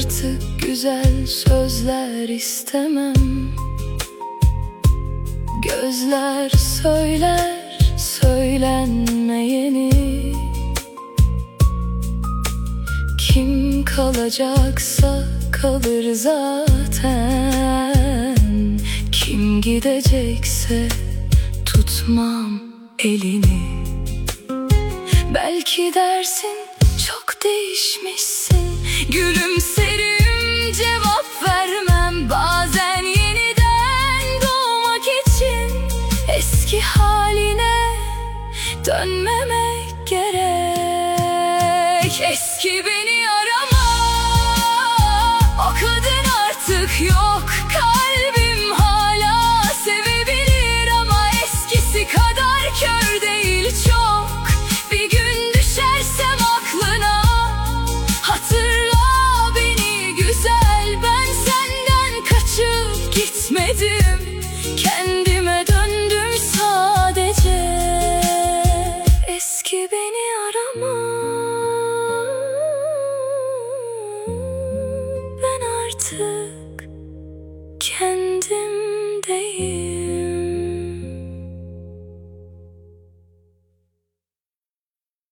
Artık güzel sözler istemem. Gözler söyler söylenmeyeni. Kim kalacaksa kalır zaten. Kim gidecekse tutmam elini. Belki dersin çok değişmişsin, gülümserim cevap vermem. Bazen yeniden doğmak için eski haline dönmemek gerek. Eski beni arama, o kadın artık yok. Kalbim hala sevebilir ama eskisi kadar kör değil çok. Bir gün düşersem aklına, hatırla beni güzel. Ben senden kaçıp gitmedim, kendime döndüm sadece. Eski beni arama, ben artık kendim değil.